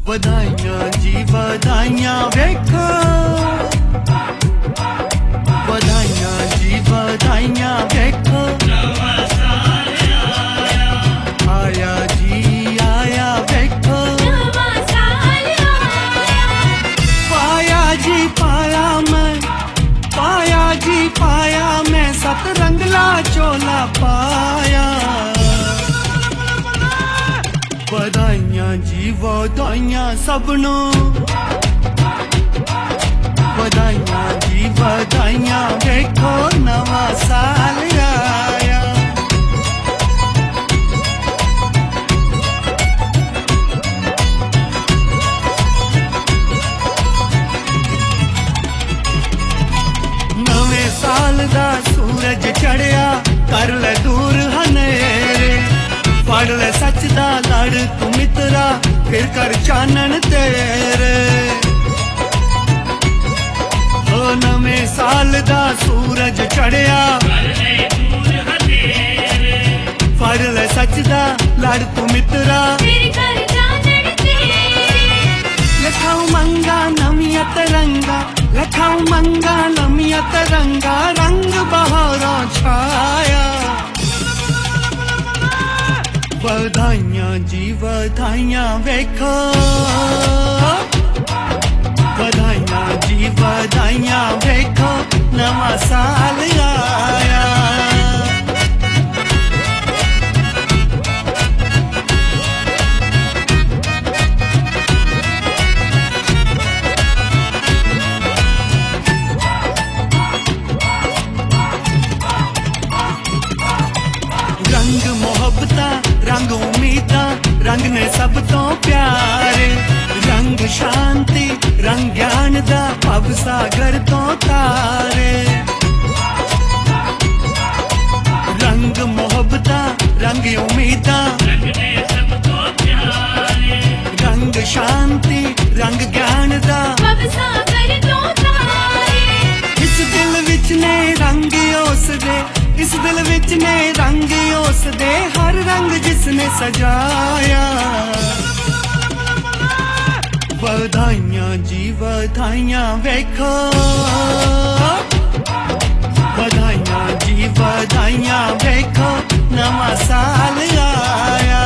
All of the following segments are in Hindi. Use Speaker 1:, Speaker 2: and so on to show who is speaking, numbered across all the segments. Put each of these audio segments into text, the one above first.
Speaker 1: बधाइयां जी बधाइयां वेखो, बधाइयां जी बधाइयां वेखो, नवां साल आया जी आया वेखो, नवां साल आया। पाया जी पाया जी पाया मैं सत रंगला चोला पाया। बधाइयां जी बधाइयां सबनू, बधाइयां जी बधाइयां देखो नवां साल आया। नवे साल दा सूरज चढ़िया कर ले दूर हनेरे, फड़ ले सच दा लड़ तू मित्रा फिर कर चानन तेरे। ओ नवे साल दा सूरज चढ़िया फड़ ले सच दा लड़ तू मित्रा फिर कर चानन तेरे। लखाऊ मंगा नमिया तरंगा, लखाऊ मंगा नमिया तरंगा, रंग बहारों छाया। बधाइयां जी बधाइयां वेखो, बधाइयां जी बधाइयां वेखो नवां साल आया। रंग मोहब्बता रंग उम्मीदा रंग ने सब तो प्यारे, रंग शांति रंग ज्ञान दा भव सागर तो तारे। रंग मोहब्बता रंग उम्मीदा रंग ने सब तो प्यारे, रंग शांति रंग ज्ञान दा भव सागर तो तारे। इस दिल विच ने रंग उस दे, इस दिल विच ने रंग उस दे, हर रंग जिसने सजाया। बधाइयां जी बधाइयां वेखो, बधाइयां जी बधाइयां वेखो नवां साल आया।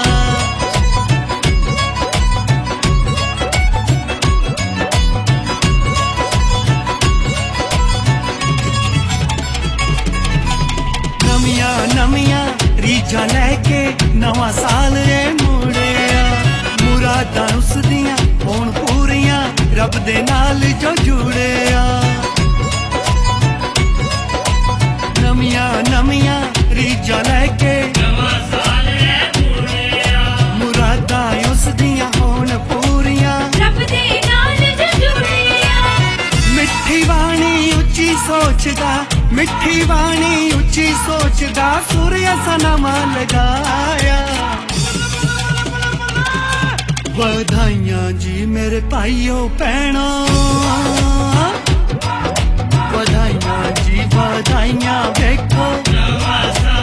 Speaker 1: नमिया नमिया रीझा लैके नवां साल ए मुड़िया, मुरादां उस दियां होण पूरियां रब दे नाल जो जुड़िया। नमिया नमिया रीझा लैके नवां साल ए मुड़िया, मुरादां उस दियां होण पूरियां रब दे नाल जो जुड़िया। मिठी बाणी उच्ची सोचदा, मिठी बाणी उच्ची सोचदा, सूर्य सा नवां लगाया। बधाइयां जी मेरे भाइयों भैनों, बधाइयां जी बधाइयां देखो नवां साल